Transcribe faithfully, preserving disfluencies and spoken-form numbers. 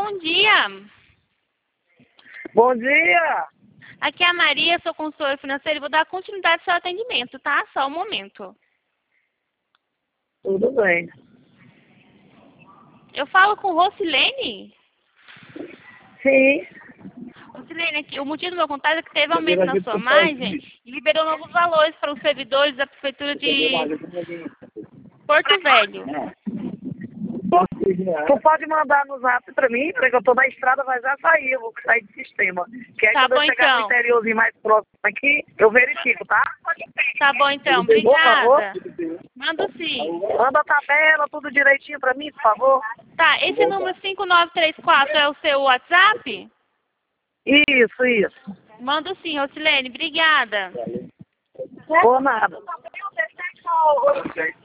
bom dia. Bom dia. Aqui é a Maria, sou consultora financeira e vou dar continuidade ao seu atendimento, tá? Só um momento. Tudo bem. Eu falo com Rosilene? Sim. Rosilene, aqui, o motivo do meu contato é que teve aumento na sua margem e liberou novos valores para os servidores da Prefeitura de Porto Velho. Tu pode mandar no zap pra mim, porque eu tô na estrada, mas já saí, eu vou sair do sistema. Que aí Tá quando bom, eu chegar então. no interiorzinho mais próximo aqui, eu verifico, tá? Tá bom, então. Por favor. Obrigada. Manda sim. Manda a tabela, tudo direitinho pra mim, por favor. Tá, esse número cinco nove três quatro é o seu WhatsApp? Isso, isso. Manda sim, Rosilene. Obrigada. Por nada.